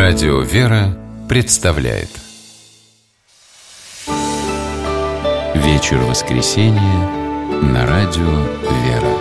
Радио «Вера» представляет вечер воскресенья на радио «Вера».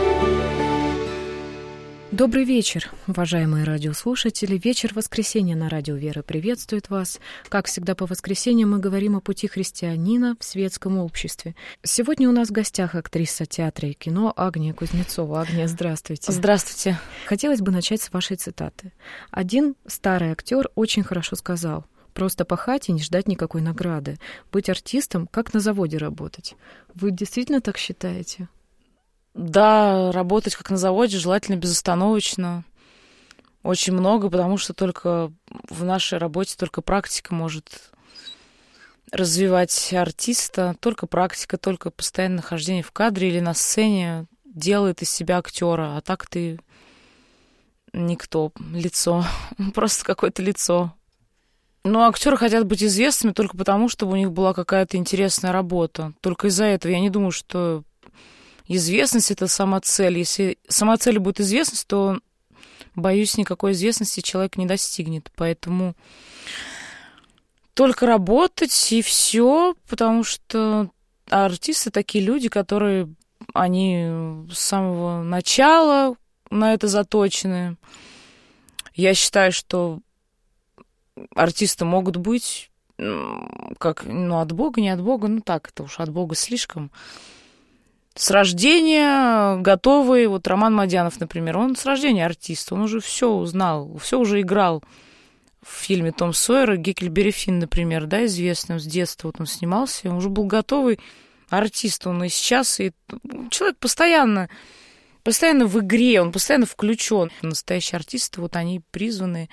Добрый вечер, уважаемые радиослушатели. Вечер воскресенья на радио «Вера» приветствует вас. Как всегда по воскресеньям мы говорим о пути христианина в светском обществе. Сегодня у нас в гостях актриса театра и кино Агния Кузнецова. Агния, здравствуйте. Здравствуйте. Хотелось бы начать с вашей цитаты. Один старый актер очень хорошо сказал: «Просто пахать и не ждать никакой награды. Быть артистом, как на заводе работать». Вы действительно так считаете? Да, работать как на заводе, желательно безостановочно. Очень много, потому что только в нашей работе только практика может развивать артиста. Только практика, только постоянное нахождение в кадре или на сцене делает из себя актера. А так ты никто, лицо, просто какое-то лицо. Но актеры хотят быть известными только потому, чтобы у них была какая-то интересная работа. Только из-за этого я не думаю, что известность — это самоцель. Если самоцель будет известность, то, боюсь, никакой известности человек не достигнет. Поэтому только работать и все, потому что артисты такие люди, которые, они с самого начала на это заточены. Я считаю, что артисты могут быть как, от Бога, не от Бога, так, это уж от Бога слишком. С рождения готовый, вот Роман Мадянов, например, он с рождения артист, он уже все узнал, все уже играл в фильме «Том Сойер», Гекльберри Финн, например, да, известным с детства, вот он снимался, он уже был готовый артист, он и сейчас, и человек постоянно в игре, он постоянно включен. Настоящие артисты, вот они призваны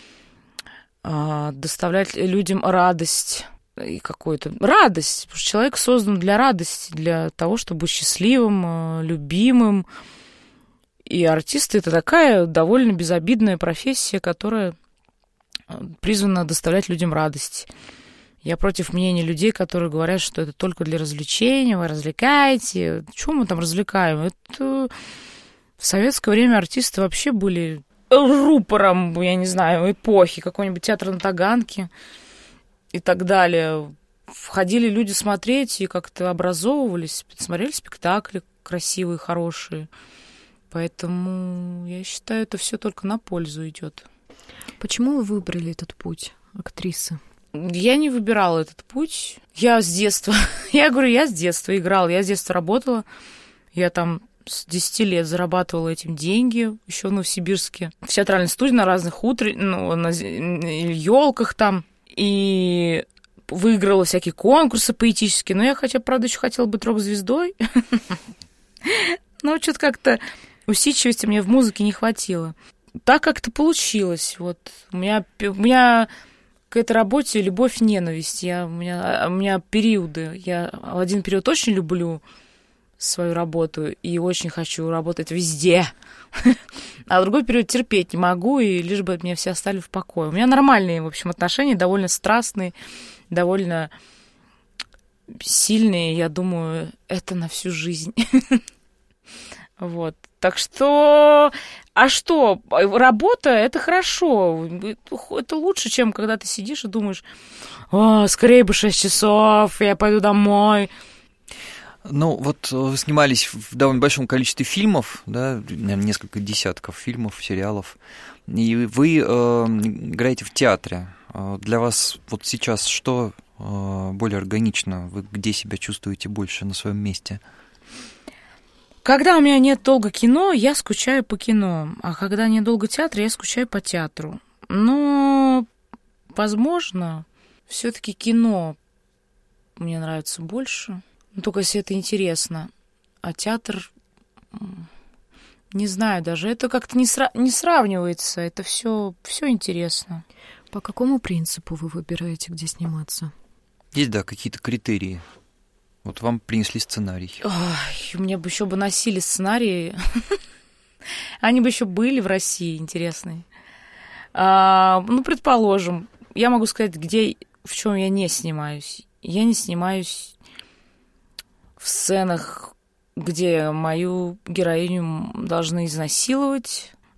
доставлять людям радость. И какую-то радость, потому что человек создан для радости, для того, чтобы быть счастливым, любимым. И артисты — это такая довольно безобидная профессия, которая призвана доставлять людям радость. Я против мнения людей, которые говорят, что это только для развлечения, вы развлекаете. Чего мы там развлекаем? Это в советское время артисты вообще были рупором, я не знаю, эпохи, какой-нибудь театр на Таганке и так далее. Входили люди смотреть и как-то образовывались, смотрели спектакли красивые, хорошие. Поэтому я считаю, это все только на пользу идет. Почему вы выбрали этот путь актрисы? Я не выбирала этот путь. Я с детства играла, я с детства работала. Я там с 10 лет зарабатывала этим деньги, еще в Новосибирске. В театральной студии на разных на елках там. И выиграла всякие конкурсы поэтические. Но я, правда, еще хотела быть рок-звездой. Но что-то как-то усидчивости мне в музыке не хватило. Так как-то получилось. Вот. У меня к этой работе любовь-ненависть. У меня периоды. Я в один период очень люблю свою работу и очень хочу работать везде. А в другой период терпеть не могу, и лишь бы меня все оставили в покое. У меня нормальные, в общем, отношения, довольно страстные, довольно сильные. Я думаю, это на всю жизнь. Вот. Так что... А что? Работа — это хорошо. Это лучше, чем когда ты сидишь и думаешь: скорее бы 6 часов, я пойду домой. Ну, вот вы снимались в довольно большом количестве фильмов, да, наверное, несколько десятков фильмов, сериалов, и вы играете в театре. Для вас вот сейчас что более органично? Вы где себя чувствуете больше на своем месте? Когда у меня нет долго кино, я скучаю по кино, а когда нет долго театра, я скучаю по театру. Но, возможно, все-таки кино мне нравится больше. Только если это интересно. А театр, не знаю даже, это как-то не сравнивается. Это все интересно. По какому принципу вы выбираете, где сниматься? Есть, да, какие-то критерии. Вот вам принесли сценарий. Ой, у меня бы еще носили сценарии. Они бы еще были в России интересные. Предположим, я могу сказать, в чем я не снимаюсь. Я не снимаюсь в сценах, где мою героиню должны изнасиловать,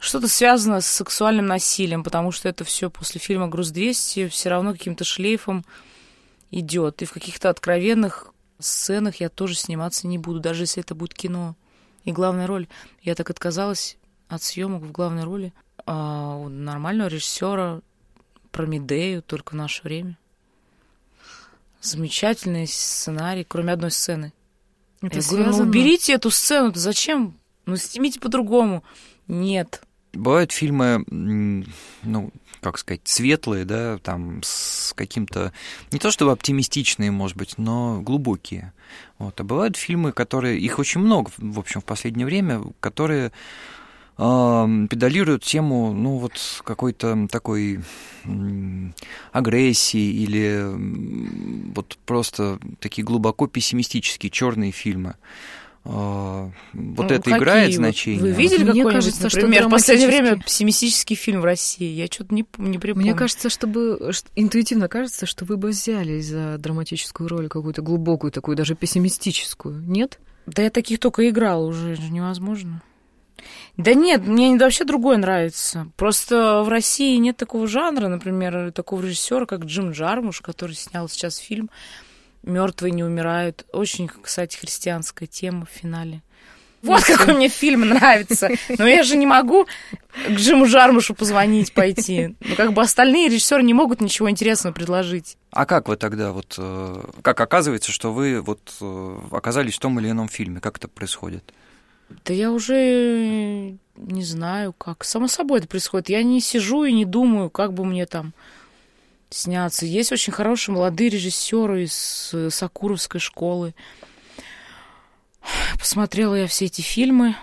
что-то связано с сексуальным насилием, потому что это все после фильма «Груз-200» все равно каким-то шлейфом идет. И в каких-то откровенных сценах я тоже сниматься не буду, даже если это будет кино. И главная роль. Я так отказалась от съемок в главной роли у нормального режиссера про Медею, только в наше время. Замечательный сценарий, кроме одной сцены. Это я говорю, ну уберите эту сцену, зачем? Ну снимите по-другому. Нет. Бывают фильмы, ну, как сказать, светлые, да, там, с каким-то, не то чтобы оптимистичные, может быть, но глубокие. Вот. А бывают фильмы, которые, их очень много, в общем, в последнее время, которые педалируют тему, ну, вот какой-то такой агрессии или вот просто такие глубоко пессимистические черные фильмы. Вот ну, это играет значение. Вы видели какой-нибудь, например, в последнее время пессимистический фильм в России? Я что-то не припомню. Мне кажется, интуитивно кажется, что вы бы взялись за драматическую роль какую-то глубокую, такую даже пессимистическую. Нет? Да я таких только играла уже, невозможно. Да нет, мне вообще другое нравится. Просто в России нет такого жанра, например, такого режиссера, как Джим Джармуш, который снял сейчас фильм «Мертвые не умирают». Очень, кстати, христианская тема в финале. Вот какой мне фильм нравится. Но я же не могу к Джиму Джармушу позвонить, пойти. Ну, как бы остальные режиссеры не могут ничего интересного предложить. А как вы тогда, вот, как оказывается, что вы вот оказались в том или ином фильме? Как это происходит? Да я уже не знаю, как. Само собой это происходит. Я не сижу и не думаю, как бы мне там сняться. Есть очень хорошие молодые режиссеры из Сакуровской школы. Посмотрела я все эти фильмы.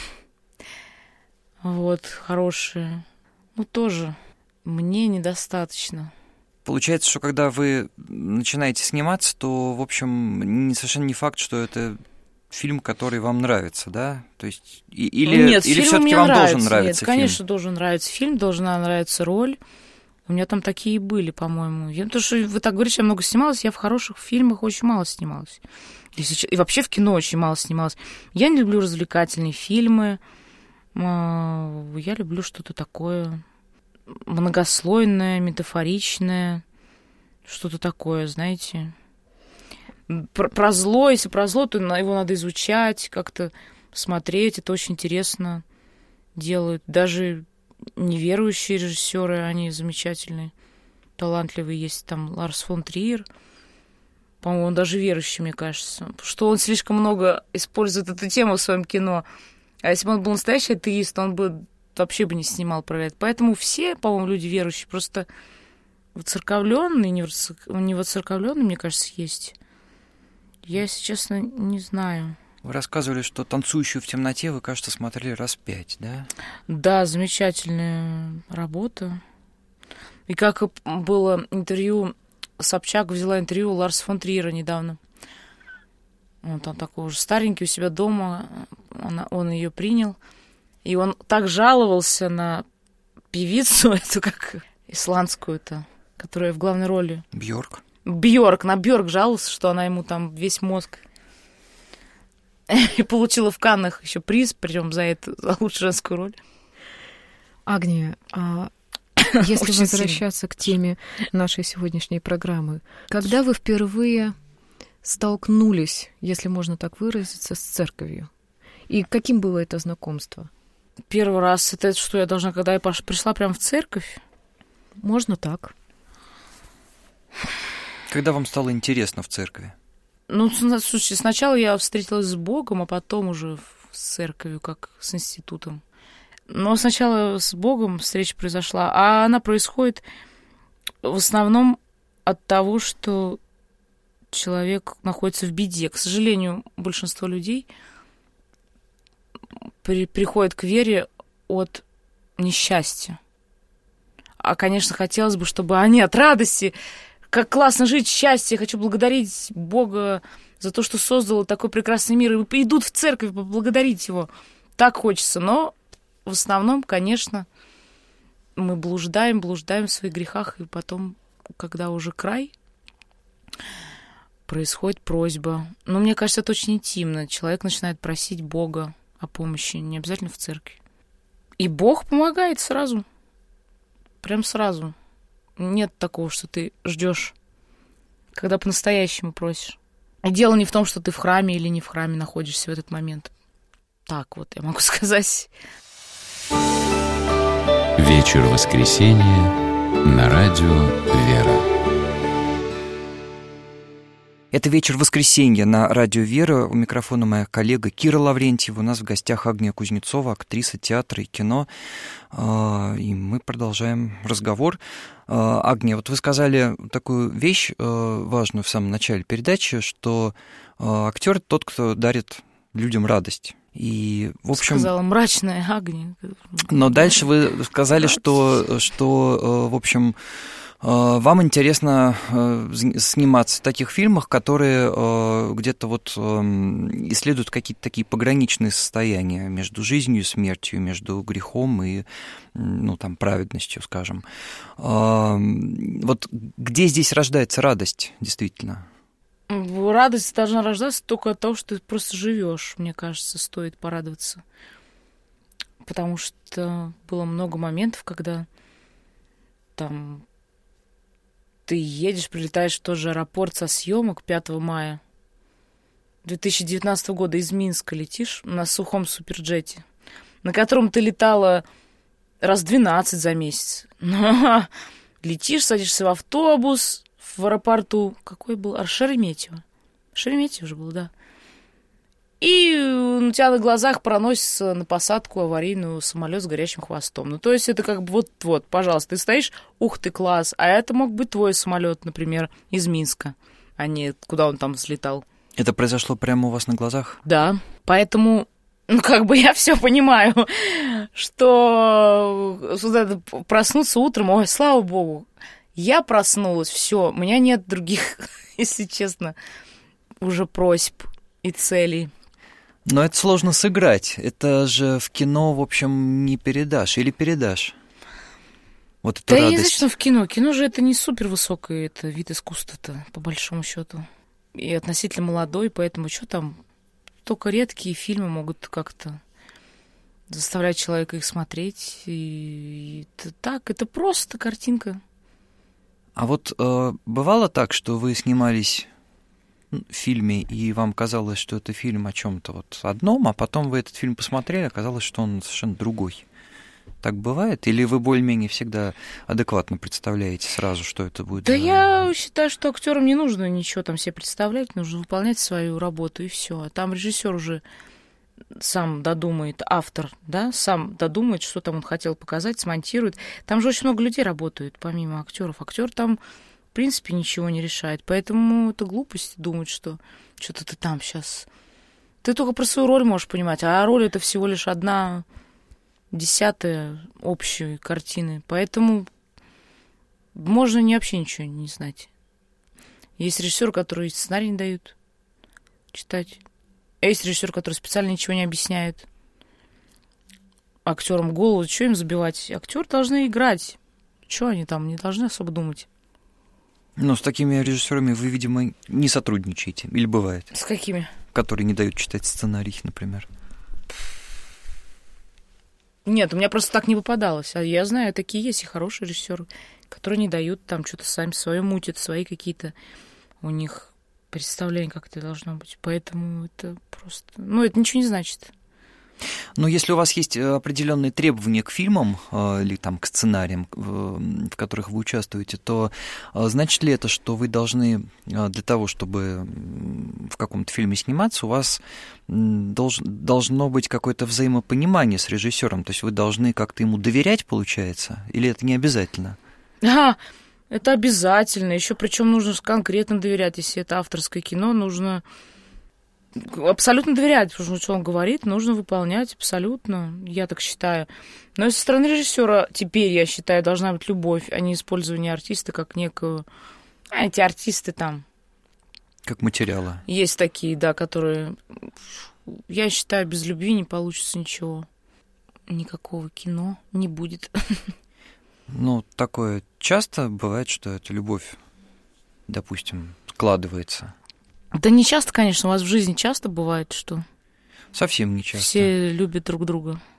Вот, хорошие. Ну, тоже мне недостаточно. Получается, что когда вы начинаете сниматься, то, в общем, совершенно не факт, что это фильм, который вам нравится, да? То есть или все-таки вам должен нравиться фильм? Нет, конечно, должен нравиться фильм, должна нравиться роль. У меня там такие были, по-моему. Потому что вы так говорите, я много снималась, я в хороших фильмах очень мало снималась. И вообще в кино очень мало снималась. Я не люблю развлекательные фильмы. Я люблю что-то такое многослойное, метафоричное. Что-то такое, знаете. Про зло, если про зло, то его надо изучать, как-то смотреть. Это очень интересно делают. Даже неверующие режиссеры, они замечательные, талантливые. Есть там Ларс фон Триер. По-моему, он даже верующий, мне кажется. Что он слишком много использует эту тему в своем кино. А если бы он был настоящий атеист, он бы вообще бы не снимал про это. Поэтому все, по-моему, люди верующие. Просто воцерковленные, не воцерковленные, мне кажется, есть. Я, если честно, не знаю. Вы рассказывали, что «Танцующую в темноте» вы, кажется, смотрели раз 5, да? Да, замечательная работа. И как было интервью, Собчак взяла интервью у Ларса фон Триера недавно. Он там такой уже старенький у себя дома, он ее принял. И он так жаловался на певицу, эту как исландскую-то, которая в главной роли. Бьорк. На Бьорк жаловался, что она ему там весь мозг. И получила в Каннах еще приз, причем за лучшую женскую роль. Агния, если возвращаться к теме нашей сегодняшней программы, когда вы впервые столкнулись, если можно так выразиться, с церковью? И каким было это знакомство? Первый раз, это что я должна, когда я пришла прямо в церковь? Можно так. Когда вам стало интересно в церкви? Ну, слушайте, сначала я встретилась с Богом, а потом уже с церковью, как с институтом. Но сначала с Богом встреча произошла, а она происходит в основном от того, что человек находится в беде. К сожалению, большинство людей приходит к вере от несчастья. А, конечно, хотелось бы, чтобы они от радости, как классно жить, счастье, я хочу благодарить Бога за то, что создал такой прекрасный мир, и идут в церковь поблагодарить его. Так хочется, но в основном, конечно, мы блуждаем в своих грехах, и потом, когда уже край, происходит просьба. Но мне кажется, это очень интимно. Человек начинает просить Бога о помощи, не обязательно в церкви. И Бог помогает сразу. Прям сразу. Нет такого, что ты ждешь, когда по-настоящему просишь. И дело не в том, что ты в храме или не в храме находишься в этот момент. Так вот, я могу сказать. Вечер воскресенья на радио «Вера». Это «Вечер воскресенья» на радио «Вера». У микрофона моя коллега Кира Лаврентьева. У нас в гостях Агния Кузнецова, актриса театра и кино. И мы продолжаем разговор. Агния, вот вы сказали такую вещь важную в самом начале передачи, что актер тот, кто дарит людям радость. И, в общем... Сказала мрачная Агния. Но дальше вы сказали, что в общем... Вам интересно сниматься в таких фильмах, которые где-то вот исследуют какие-то такие пограничные состояния между жизнью и смертью, между грехом и, праведностью, скажем. Вот где здесь рождается радость, действительно? Радость должна рождаться только от того, что ты просто живешь. Мне кажется, стоит порадоваться. Потому что было много моментов, когда там... Ты едешь, прилетаешь в тот же аэропорт со съемок 5 мая 2019 года из Минска летишь на сухом суперджете, на котором ты летала раз 12 за месяц. Летишь, садишься в автобус в аэропорту. Какой был? Шереметьево. Шереметьево же был, да. И у тебя на глазах проносится на посадку аварийную самолет с горящим хвостом. То есть это как бы вот, пожалуйста, ты стоишь, ух ты, класс, а это мог быть твой самолет, например, из Минска, а не куда он там взлетал. Это произошло прямо у вас на глазах? Да, поэтому, я все понимаю, что проснуться утром, ой, слава богу, я проснулась, все, у меня нет других, если честно, уже просьб и целей. Но это сложно сыграть. Это же в кино, в общем, не передашь. Или передашь? Вот эту радость. Я не знаю, что в кино. Кино же это не супер высокий это вид искусства-то, по большому счету. И относительно молодой, поэтому что там? Только редкие фильмы могут как-то заставлять человека их смотреть. И это так, это просто картинка. А вот бывало так, что вы снимались... в фильме, и вам казалось, что это фильм о чем-то вот одном, а потом вы этот фильм посмотрели, оказалось, что он совершенно другой. Так бывает? Или вы более-менее всегда адекватно представляете сразу, что это будет? Да я считаю, что актерам не нужно ничего там себе представлять, нужно выполнять свою работу, и все. А там режиссер уже сам додумает, автор, да, сам додумает, что там он хотел показать, смонтирует. Там же очень много людей работают, помимо актеров. Актер там в принципе ничего не решает. Поэтому это глупость думать, что что-то ты там сейчас... Ты только про свою роль можешь понимать, а роль это всего лишь 1/10 общей картины. Поэтому можно вообще ничего не знать. Есть режиссеры, которые сценарий не дают читать. А есть режиссеры, которые специально ничего не объясняют актерам голову. Что им забивать? Актеры должны играть. Что они там? Не должны особо думать. Но с такими режиссерами вы, видимо, не сотрудничаете. Или бывает? С какими? Которые не дают читать сценарий, например. Нет, у меня просто так не попадалось. А я знаю, такие есть и хорошие режиссеры, которые не дают там что-то сами свое мутят, свои какие-то у них представления, как это должно быть. Поэтому это просто... это ничего не значит. Но если у вас есть определенные требования к фильмам или там, к сценариям, в которых вы участвуете, то значит ли это, что вы должны для того, чтобы в каком-то фильме сниматься, у вас должно быть какое-то взаимопонимание с режиссером? То есть вы должны как-то ему доверять, получается? Или это не обязательно? Это обязательно. Еще причем нужно конкретно доверять. Если это авторское кино, нужно... абсолютно доверять, потому что он говорит, нужно выполнять абсолютно, я так считаю. Но со стороны режиссера теперь, я считаю, должна быть любовь, а не использование артиста как некую... эти артисты там... Как материалы. Есть такие, да, которые... Я считаю, без любви не получится ничего. Никакого кино не будет. Такое часто бывает, что эта любовь, допустим, складывается. Да не часто, конечно, у вас в жизни часто бывает, что... Совсем не часто. Все любят друг друга.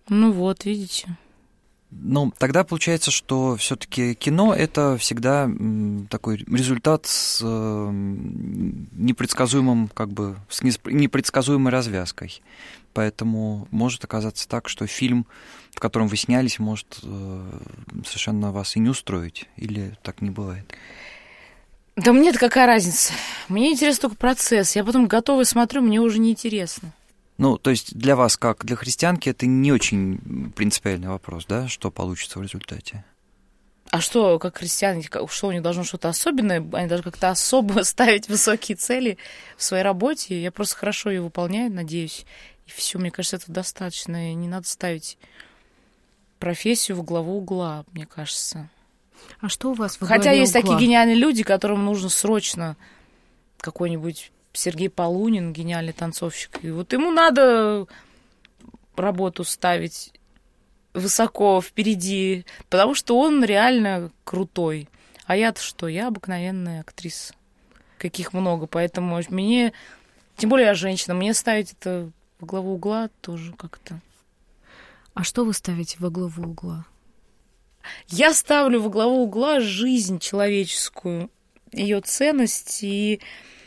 Ну вот, видите. Ну, тогда получается, что все-таки кино — это всегда такой результат с непредсказуемым, с непредсказуемой развязкой. Поэтому может оказаться так, что фильм, в котором вы снялись, может совершенно вас и не устроить, или так не бывает? Да мне-то какая разница? Мне интересен только процесс. Я потом готова смотрю, мне уже неинтересно. Ну, то есть для вас, как для христианки, это не очень принципиальный вопрос, да, что получится в результате? А что, как христиане, что у них должно что-то особенное? Они должны как-то особо ставить высокие цели в своей работе. Я просто хорошо ее выполняю, надеюсь. И все, мне кажется, этого достаточно. И не надо ставить профессию во главу угла, мне кажется. А что у вас во главе Хотя есть угла? такие гениальные люди, которым нужно срочно какой-нибудь Сергей Полунин, гениальный танцовщик. И вот ему надо работу ставить высоко впереди, потому что он реально крутой. А я-то что? Я обыкновенная актриса, каких много. Поэтому мне, тем более я женщина, мне ставить это во главу угла тоже как-то. А что вы ставите во главу угла? Я ставлю во главу угла жизнь человеческую, ее ценность и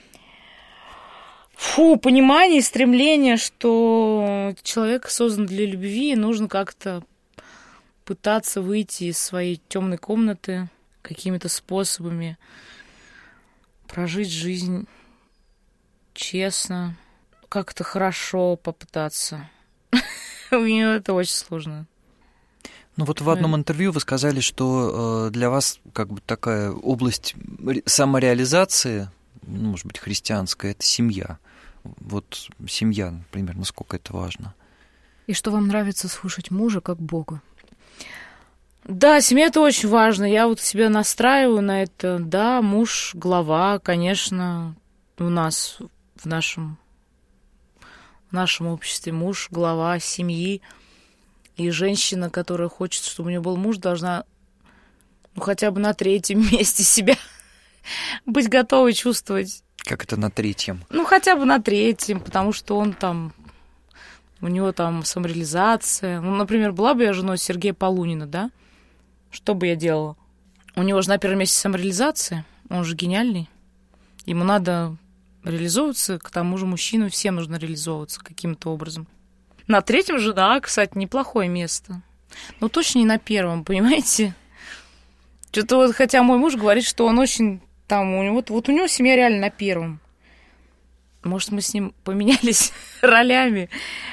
понимание и стремление, что человек создан для любви, и нужно как-то пытаться выйти из своей темной комнаты какими-то способами, прожить жизнь честно, как-то хорошо попытаться. Мне это очень сложно. Ну вот в одном интервью вы сказали, что для вас такая область самореализации, может быть, христианская, это семья. Вот семья, например, насколько это важно. И что вам нравится слушать мужа как Бога? Да, семья — это очень важно. Я вот себя настраиваю на это. Да, муж — глава, конечно, у нас, в нашем обществе муж — глава семьи. И женщина, которая хочет, чтобы у нее был муж, должна хотя бы на 3-м месте себя быть готовой чувствовать. Как это на 3-м? Хотя бы на 3-м, потому что он там, у него там самореализация. Например, была бы я женой Сергея Полунина, да? Что бы я делала? У него же на 1-м месте самореализация, он же гениальный. Ему надо реализовываться, к тому же мужчинам всем нужно реализовываться каким-то образом. На 3-м же, да, кстати, неплохое место. Но точно не на 1-м, понимаете? Что-то вот, хотя мой муж говорит, что он очень там, у него семья реально на 1-м. Может, мы с ним поменялись ролями.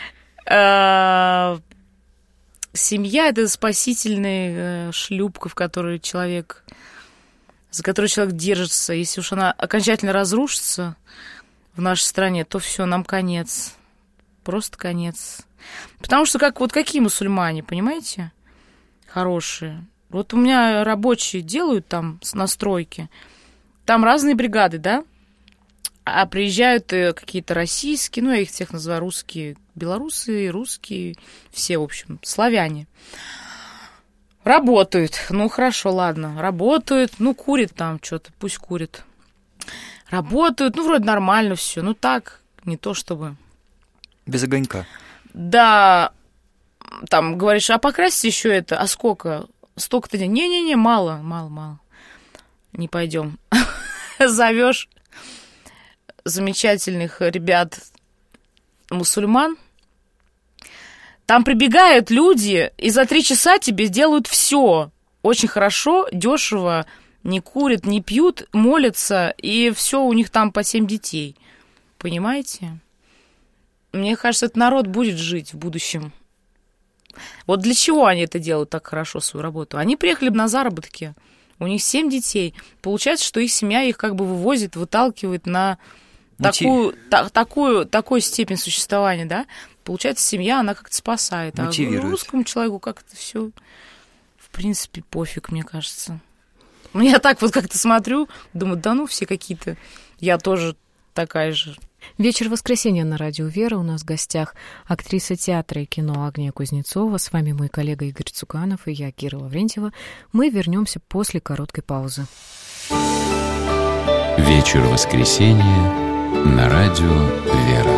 Семья — это спасительная шлюпка, за которой человек держится. Если уж она окончательно разрушится в нашей стране, то все, нам конец. Просто конец. Потому что какие мусульмане, понимаете? Хорошие. Вот у меня рабочие делают там на стройке. Там разные бригады, да? А приезжают какие-то российские, я их всех называю русские, белорусы, русские, все, в общем, славяне. Работают. Хорошо, ладно. Работают. Курит там что-то, пусть курит. Работают. Вроде нормально все. Так, не то чтобы... Без огонька. Да. Там говоришь, а покрасить еще это? А сколько? Столько-то денег. Не-не-не, мало. Не пойдем. Зовешь замечательных ребят мусульман. Там прибегают люди и за 3 часа тебе сделают все. Очень хорошо, дешево, не курят, не пьют, молятся, и все у них там по 7 детей. Понимаете? Мне кажется, этот народ будет жить в будущем. Вот для чего они это делают так хорошо, свою работу? Они приехали на заработки. У них 7 детей. Получается, что их семья их вывозит, выталкивает на такую степень существования, да? Получается, семья, она как-то спасает. Мотивирует. А русскому человеку как-то все, в принципе, пофиг, мне кажется. Я так как-то смотрю, думаю, все какие-то. Я тоже такая же. Вечер воскресенья на радио «Вера». У нас в гостях актриса театра и кино Агния Кузнецова. С вами мой коллега Игорь Цуканов и я, Кира Лаврентьева. Мы вернемся после короткой паузы. Вечер воскресенья на радио «Вера».